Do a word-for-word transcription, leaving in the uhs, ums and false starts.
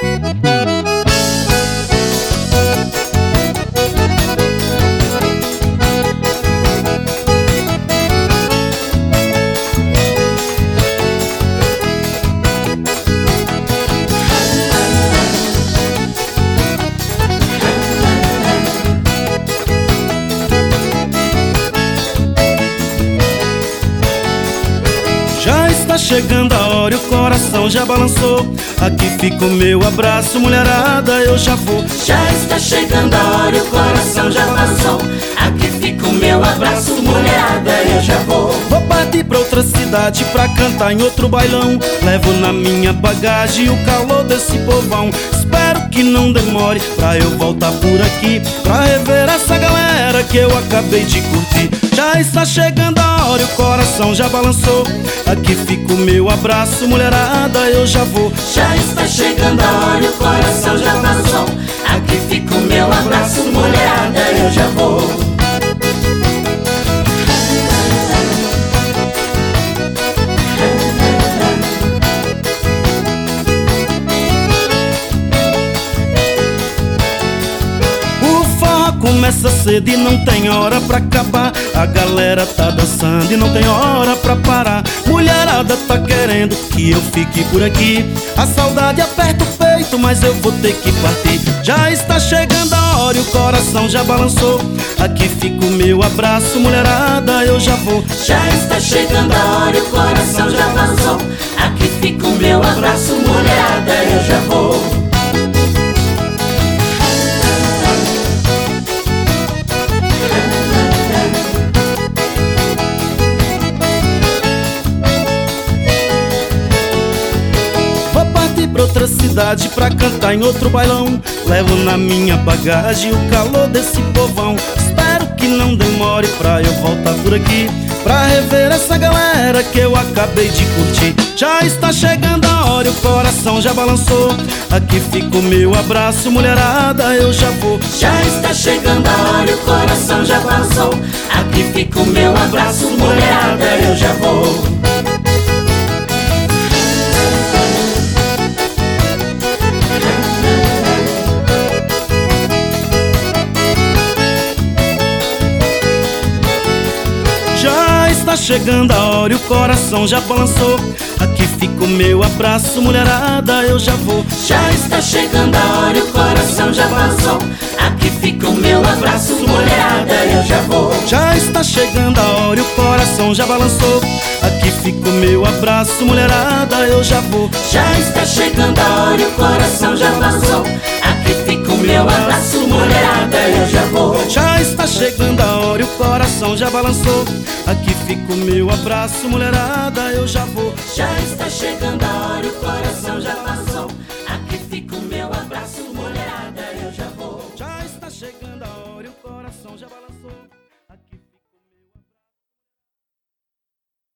Já está chegando a hora e o coração já balançou. Aqui fica o meu abraço, mulherada, eu já vou. Já está chegando a hora e o coração já balançou. Aqui fica o meu abraço, mulherada, eu já vou. Vou partir pra outra cidade pra cantar em outro bailão. Levo na minha bagagem o calor desse povão. Espero que não demore pra eu voltar por aqui, pra rever essa galera que eu acabei de curtir. Já está chegando a hora e o coração já balançou. Aqui fica o meu abraço, mulherada, eu já vou. Já está chegando a hora e o coração já balançou. Aqui fica o meu abraço, mulherada, eu já vou. Começa cedo e não tem hora pra acabar. A galera tá dançando e não tem hora pra parar. Mulherada tá querendo que eu fique por aqui. A saudade aperta o peito, mas eu vou ter que partir. Já está chegando a hora e o coração já balançou. Aqui fica o meu abraço, mulherada, eu já vou. Já está chegando a hora e o coração já balançou. Aqui fica o meu abraço, mulherada, eu já vou. Pra outra cidade pra cantar em outro bailão. Levo na minha bagagem o calor desse povão. Espero que não demore pra eu voltar por aqui, pra rever essa galera que eu acabei de curtir. Já está chegando a hora e o coração já balançou. Aqui fica o meu abraço, mulherada, eu já vou. Já está chegando a hora e o coração já balançou. Aqui fica o meu abraço, mulherada, eu já vou. Está chegando a hora e o coração já balançou. Aqui fica o meu abraço, mulherada, eu já vou. Já está chegando a hora e o coração já balançou. Aqui fica o meu abraço, mulherada, eu já vou. Já está chegando a hora e o coração já balançou. Aqui fica o meu abraço, mulherada, eu já vou. Já está chegando a hora e o coração já balançou. Aqui fica o meu abraço, mulherada, eu já vou. Já está chegando a hora e o coração já balançou. Aqui fica o meu abraço, mulherada, eu já vou. Já está chegando a hora e o coração já balançou. Aqui fica o meu abraço, mulherada, eu já vou. Já está chegando a hora e o coração já balançou.